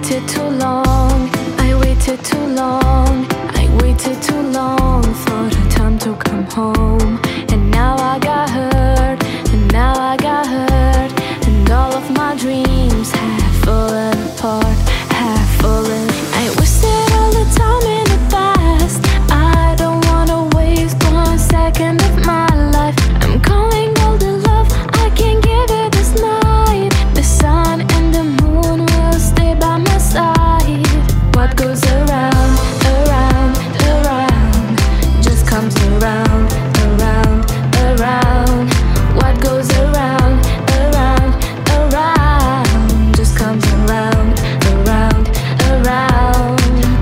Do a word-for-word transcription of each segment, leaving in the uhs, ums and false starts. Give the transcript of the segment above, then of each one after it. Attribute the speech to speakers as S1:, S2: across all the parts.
S1: waited too long, I waited too long, I waited too long for the time to come home. And now I got hurt, and now I got hurt, and all of my dreams have fallen apart, have fallen. I wasted all the time in the past. I don't wanna waste one second of my life. I'm calling all the love I can give it this night. The sun and the moon will stay by my side. What goes around, around, around just comes around, around, around. What goes around, around, around just comes around, around, around.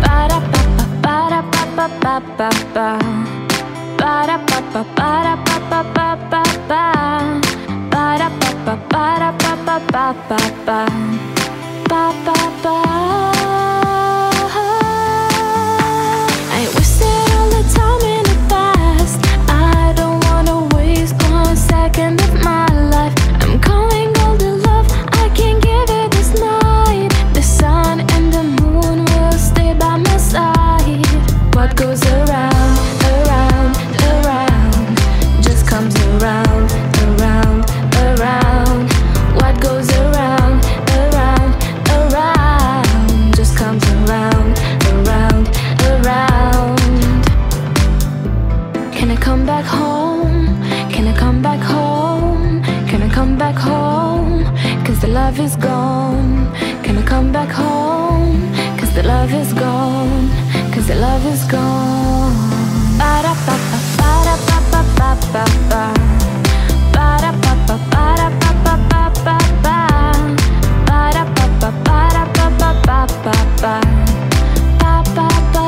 S1: Ba-da-ba-ba-ba-da-ba-ba-ba-ba. Ba-da-ba-ba-ba-da-ba-ba-ba-ba. Ba-da-ba-ba-ba-da-ba-ba-ba-ba. Ba-ba-ba. I wasted all the time in the past. I don't wanna waste one second of my life. I'm calling all the love I can give it this night. The sun and the moon will stay by my side. What goes around, around, around just comes around, around, around. What goes around, around, around just comes around, around, around. Can I come back home? Can I come back home? Can I come back home? Cause the love is gone. Can I come back home? Cause the love is gone. Cause the love is gone. Ba-da-ba-ba-ba-da-ba-ba-ba-ba. Ba-da-ba-ba-ba-da-ba-ba-ba-ba. Ba-da-ba-ba-ba-da-ba-ba-ba-ba. Ba-ba-ba.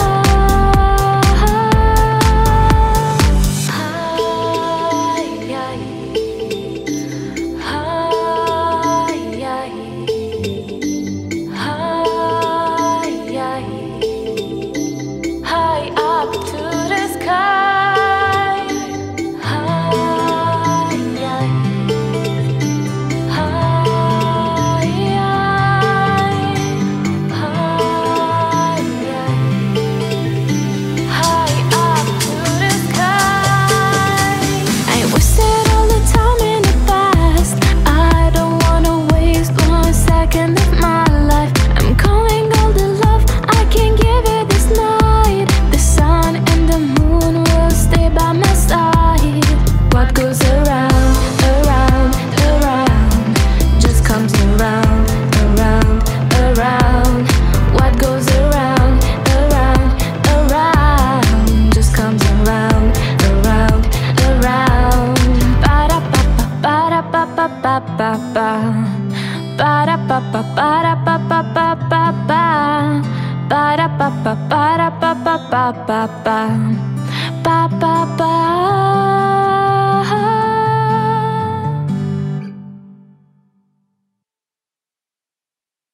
S1: Hi-yi. Hi-yi. Hi-yi. High up to the sky. Hi-yi. Hi-yi. Hi-yi. High up to the sky. I wasted all the time in the past. I don't wanna waste one second of my life. I'm calling all the love I can give it this night. The sun and the moon will stay by my side. What goes around, around, around just comes around, around, around. What goes around, around, around just comes around, around, around. Ba-da-ba-ba-ba-da-ba-ba-ba-ba. Ba-da-ba-ba-ba-da-ba-ba-ba-ba. Ba-da-ba-ba-ba-da-ba-ba-ba-ba. Ba-ba-ba.